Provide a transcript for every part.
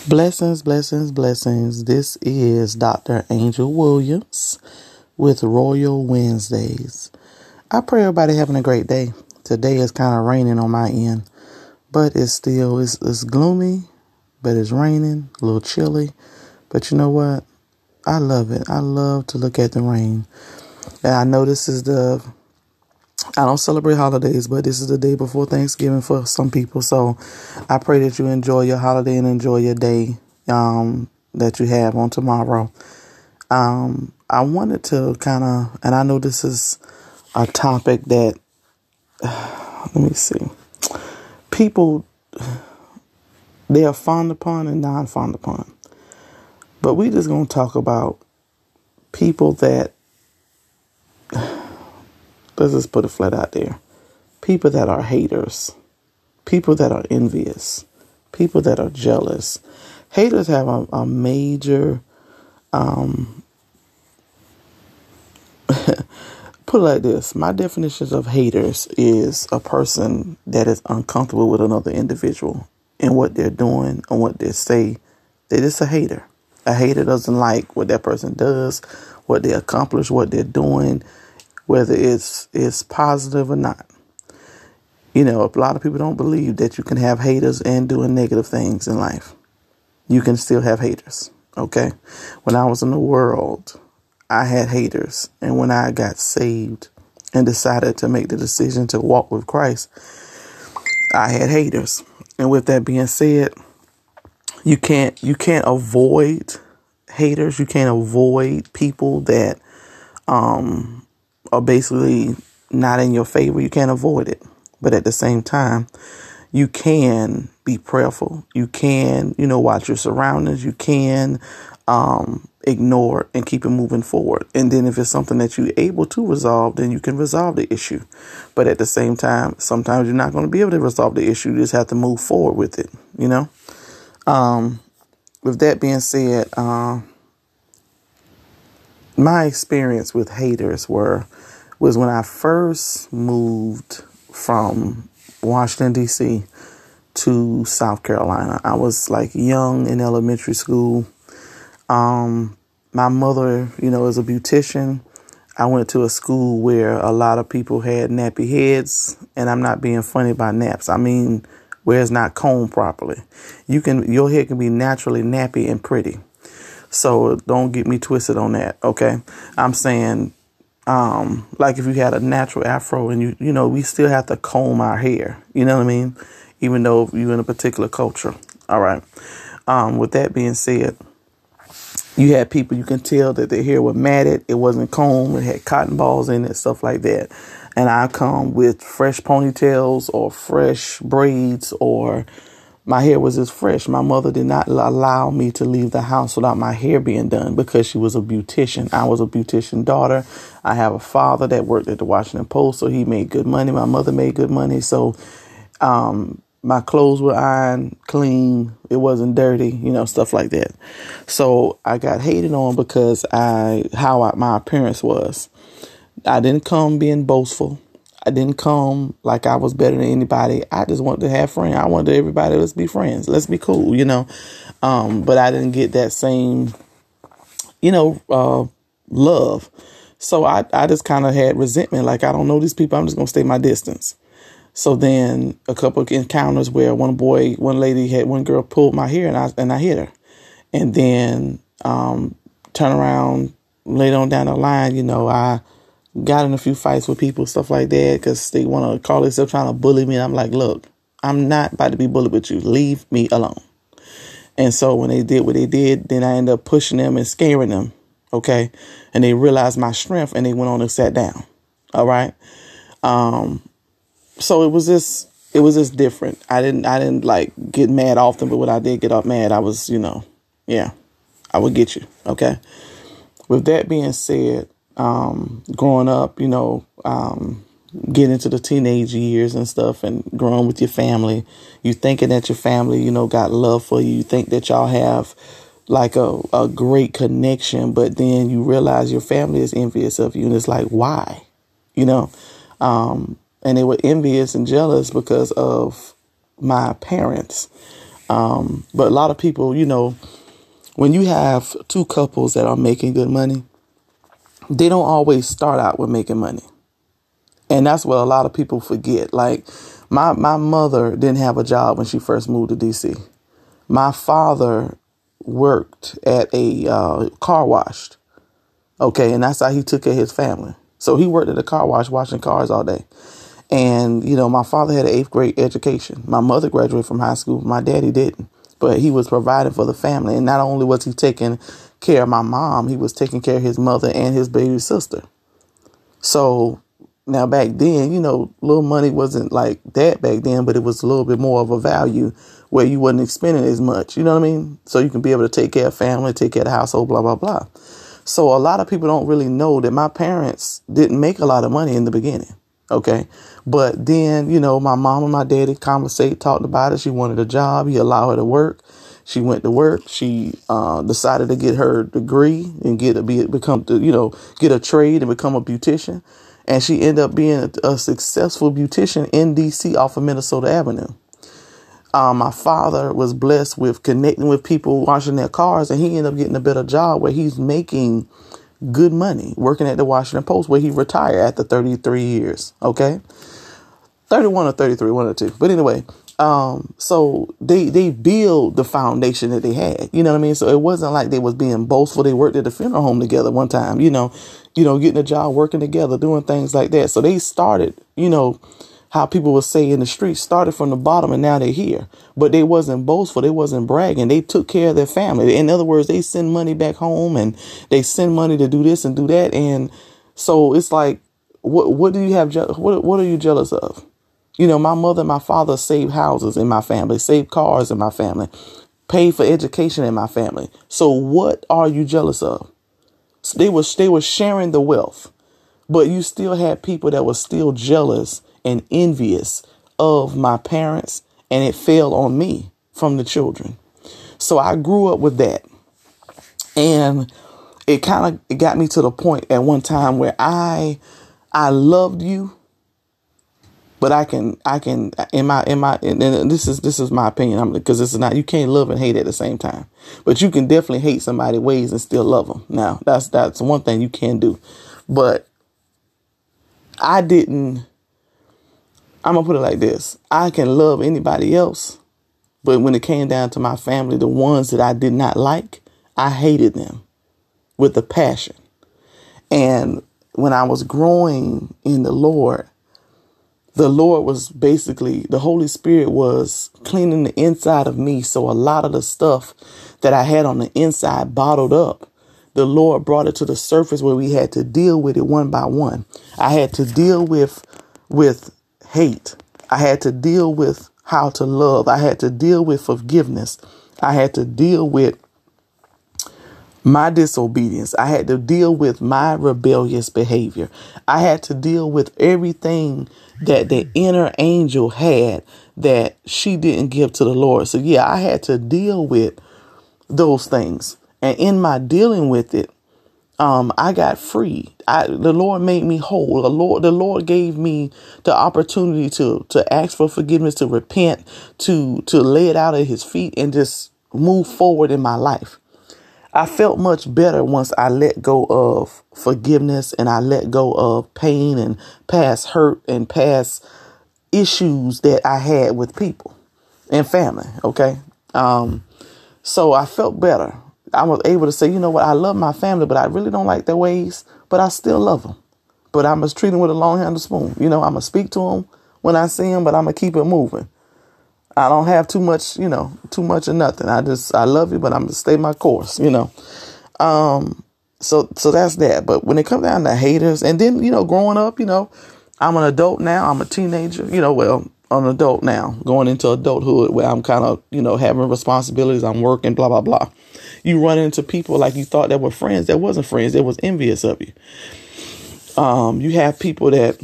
Blessings, blessings, blessings. This is Dr. Angel Williams with Royal Wednesdays. I pray everybody having a great day. Today is kind of raining on my end, but it's gloomy, but it's raining, a little chilly. But you know what? I love it. I love to look at the rain. And I know I don't celebrate holidays, but this is the day before Thanksgiving for some people. So I pray that you enjoy your holiday and enjoy your day that you have on tomorrow. I wanted to and I know this is a topic that, let me see, people, they are fond upon and non-fond upon. But we just going to talk about people that, let's just put it flat out there. People that are haters, people that are envious, people that are jealous. Haters have a major, put it like this. My definitions of haters is a person that is uncomfortable with another individual and what they're doing and what they say. They're just a hater. A hater doesn't like what that person does, what they accomplish, what they're doing, whether it's positive or not. You know, a lot of people don't believe that you can have haters and doing negative things in life. You can still have haters, okay? When I was in the world, I had haters. And when I got saved and decided to make the decision to walk with Christ, I had haters. And with that being said, you can't avoid haters. You can't avoid people that are basically not in your favor. You can't avoid it. But at the same time, you can be prayerful. You can, watch your surroundings. You can ignore and keep it moving forward. And then if it's something that you're able to resolve, then you can resolve the issue. But at the same time, sometimes you're not going to be able to resolve the issue. You just have to move forward with it, With that being said, my experience with haters was when I first moved from Washington, D.C. to South Carolina. I was like young in elementary school. My mother, is a beautician. I went to a school where a lot of people had nappy heads, and I'm not being funny by naps. I mean, where it's not combed properly. Your hair can be naturally nappy and pretty. So don't get me twisted on that. Okay. I'm saying, like if you had a natural afro and we still have to comb our hair, you know what I mean? Even though you're in a particular culture. All right. With that being said, you had people, you can tell that their hair was matted. It wasn't combed. It had cotton balls in it, stuff like that. And I come with fresh ponytails or fresh braids, or my hair was just fresh. My mother did not allow me to leave the house without my hair being done because she was a beautician. I was a beautician daughter. I have a father that worked at the Washington Post, so he made good money. My mother made good money. So my clothes were ironed, clean. It wasn't dirty, stuff like that. So I got hated on because my appearance was. I didn't come being boastful. I didn't come like I was better than anybody. I just wanted to have friends. I wanted everybody, let's be friends. Let's be cool, But I didn't get that same, love. So I just kind of had resentment. Like, I don't know these people. I'm just going to stay my distance. So then a couple of encounters where one girl pulled my hair and I hit her. And then turn around later on down the line, I got in a few fights with people, stuff like that, because they want to call themselves trying to bully me. And I'm like, look, I'm not about to be bullied with you. Leave me alone. And so when they did what they did, then I ended up pushing them and scaring them. Okay. And they realized my strength and they went on and sat down. All right. So it was just different. I didn't like get mad often, but when I did get up mad, I was, I would get you. Okay. With that being said, growing up, getting into the teenage years and stuff and growing with your family, you thinking that your family, got love for you. You think that y'all have like a great connection, but then you realize your family is envious of you. And it's like, why? And they were envious and jealous because of my parents. But a lot of people, when you have two couples that are making good money, they don't always start out with making money. And that's what a lot of people forget. Like my mother didn't have a job when she first moved to DC. My father worked at a car wash. Okay. And that's how he took care of his family. So he worked at a car wash, washing cars all day. And, my father had an 8th grade education. My mother graduated from high school. My daddy didn't. But he was providing for the family. And not only was he taking care of my mom, he was taking care of his mother and his baby sister. So now back then, little money wasn't like that back then, but it was a little bit more of a value where you wasn't spending as much. You know what I mean? So you can be able to take care of family, take care of the household, blah, blah, blah. So a lot of people don't really know that my parents didn't make a lot of money in the beginning. OK, but then, my mom and my daddy talked about it. She wanted a job. He allowed her to work. She went to work. She decided to get her degree and get a trade and become a beautician. And she ended up being a successful beautician in D.C. off of Minnesota Avenue. My father was blessed with connecting with people washing their cars, and he ended up getting a better job where he's making good money working at the Washington Post, where he retired after 33 years. OK, 31 or 33, one or two. But anyway, so they build the foundation that they had. You know what I mean? So it wasn't like they was being boastful. They worked at the funeral home together one time, getting a job, working together, doing things like that. So they started, how people would say in the streets, started from the bottom and now they're here. But they wasn't boastful. They wasn't bragging. They took care of their family. In other words, they send money back home and they send money to do this and do that. And so it's like, what do you have? What are you jealous of? My mother and my father saved houses in my family, saved cars in my family, paid for education in my family. So what are you jealous of? So they were sharing the wealth, but you still had people that were still jealous and envious of my parents, and it fell on me from the children. So I grew up with that, and it got me to the point at one time where I loved you, but I can and this is my opinion, because this is not, you can't love and hate at the same time, but you can definitely hate somebody's ways and still love them. Now that's one thing you can do, but I'm going to put it like this. I can love anybody else, but when it came down to my family, the ones that I did not like, I hated them with a passion. And when I was growing in the Lord was basically, the Holy Spirit was cleaning the inside of me. So a lot of the stuff that I had on the inside bottled up, the Lord brought it to the surface where we had to deal with it one by one. I had to deal with hate. I had to deal with how to love. I had to deal with forgiveness. I had to deal with my disobedience. I had to deal with my rebellious behavior. I had to deal with everything that the inner angel had that she didn't give to the Lord. So yeah, I had to deal with those things. And in my dealing with it, I got free. The Lord made me whole. The Lord gave me the opportunity to ask for forgiveness, to repent, to lay it out at his feet and just move forward in my life. I felt much better once I let go of forgiveness and I let go of pain and past hurt and past issues that I had with people and family. OK, so I felt better. I was able to say, you know what, I love my family, but I really don't like their ways, but I still love them. But I must treat them with a long-handled spoon. I'm going to speak to them when I see them, but I'm going to keep it moving. I don't have too much of nothing. I love you, but I'm going to stay my course, So that's that. But when it comes down to haters, and then, growing up, I'm an adult now. I'm a teenager, I'm an adult now, going into adulthood where I'm kind of, having responsibilities. I'm working, blah, blah, blah. You run into people like you thought that were friends. That wasn't friends. That was envious of you. You have people that,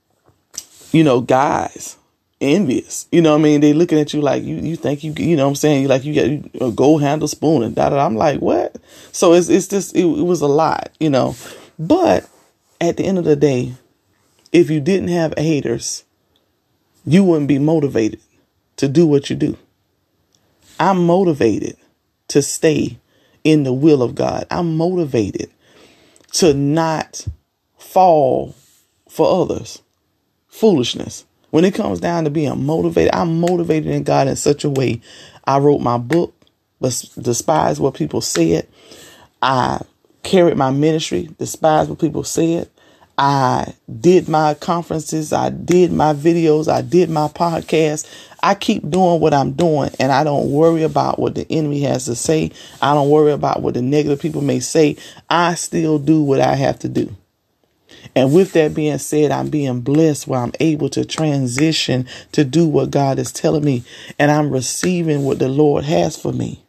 guys, envious. They looking at you like you think you know what I'm saying? You like you got a gold handle spoon and da da. I'm like, what? So it's just it was a lot, But at the end of the day, if you didn't have haters, you wouldn't be motivated to do what you do. I'm motivated to stay in the will of God. I'm motivated to not fall for others. Foolishness. When it comes down to being motivated, I'm motivated in God in such a way. I wrote my book, but despise what people said. I carried my ministry, despise what people said. I did my conferences. I did my videos. I did my podcast. I keep doing what I'm doing, and I don't worry about what the enemy has to say. I don't worry about what the negative people may say. I still do what I have to do. And with that being said, I'm being blessed where I'm able to transition to do what God is telling me. And I'm receiving what the Lord has for me.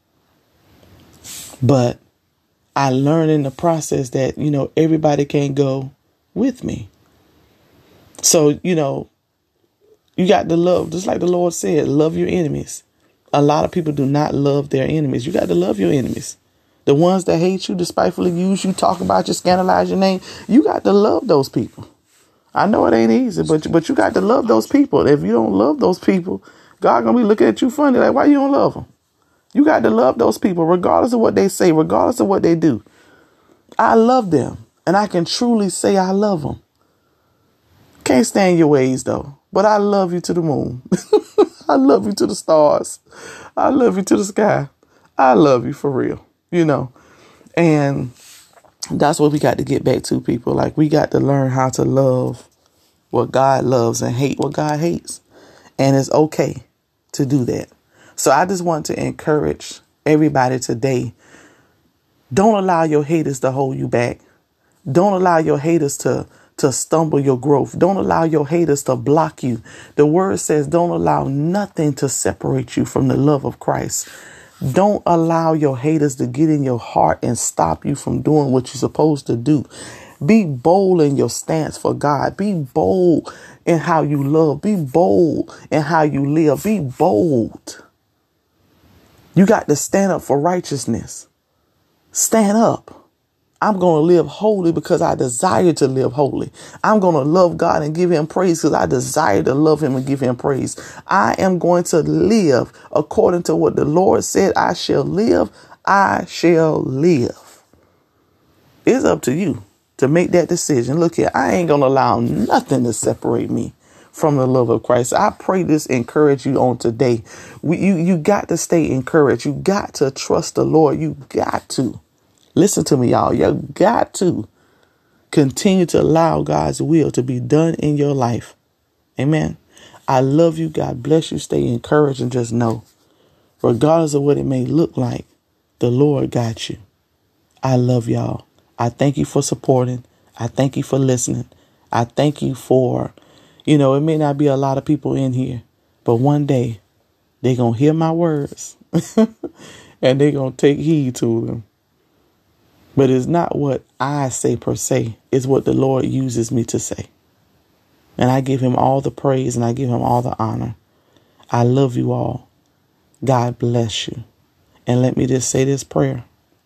But I learned in the process that, everybody can't go with me. So, you got to love, just like the Lord said, love your enemies. A lot of people do not love their enemies. You got to love your enemies. The ones that hate you, despitefully use you, talk about you, scandalize your name. You got to love those people. I know it ain't easy, but you got to love those people. If you don't love those people, God gonna be looking at you funny, like, why you don't love them? You got to love those people, regardless of what they say, regardless of what they do. I love them, and I can truly say I love them. Can't stand your ways, though, but I love you to the moon. I love you to the stars. I love you to the sky. I love you for real. And that's what we got to get back to, people. Like, we got to learn how to love what God loves and hate what God hates. And it's okay to do that. So I just want to encourage everybody today. Don't allow your haters to hold you back. Don't allow your haters to stumble your growth. Don't allow your haters to block you. The word says don't allow nothing to separate you from the love of Christ. Don't allow your haters to get in your heart and stop you from doing what you're supposed to do. Be bold in your stance for God. Be bold in how you love. Be bold in how you live. Be bold. You got to stand up for righteousness. Stand up. I'm going to live holy because I desire to live holy. I'm going to love God and give him praise because I desire to love him and give him praise. I am going to live according to what the Lord said I shall live. I shall live. It's up to you to make that decision. Look here, I ain't going to allow nothing to separate me from the love of Christ. I pray this encourage you on today. You got to stay encouraged. You got to trust the Lord. You got to. Listen to me, y'all. You got to continue to allow God's will to be done in your life. Amen. I love you. God bless you. Stay encouraged and just know, regardless of what it may look like, the Lord got you. I love y'all. I thank you for supporting. I thank you for listening. I thank you for, it may not be a lot of people in here, but one day they're going to hear my words and they're going to take heed to them. But it's not what I say per se. It's what the Lord uses me to say. And I give him all the praise and I give him all the honor. I love you all. God bless you. And let me just say this prayer.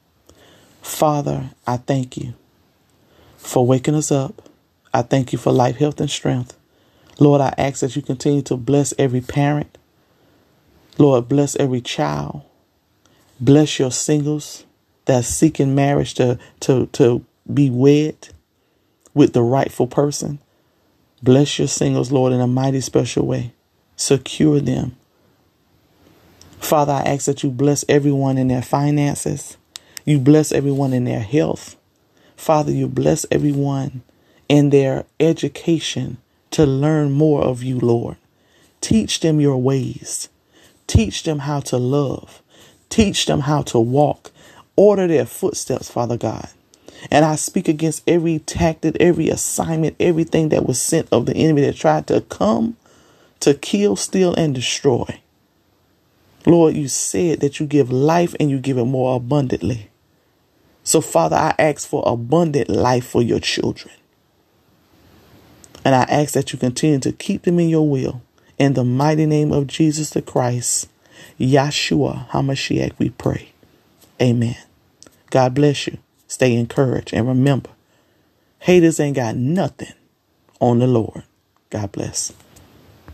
Father, I thank you for waking us up. I thank you for life, health, and strength. Lord, I ask that you continue to bless every parent. Lord, bless every child. Bless your singles that's seeking marriage to be wed with the rightful person. Bless your singles, Lord, in a mighty special way. Secure them. Father, I ask that you bless everyone in their finances. You bless everyone in their health. Father, you bless everyone in their education to learn more of you, Lord. Teach them your ways. Teach them how to love. Teach them how to walk. Order their footsteps, Father God. And I speak against every tactic, every assignment, everything that was sent of the enemy that tried to come to kill, steal, and destroy. Lord, you said that you give life and you give it more abundantly. So, Father, I ask for abundant life for your children. And I ask that you continue to keep them in your will. In the mighty name of Jesus the Christ, Yahshua HaMashiach, we pray. Amen. God bless you. Stay encouraged. And remember, haters ain't got nothing on the Lord. God bless.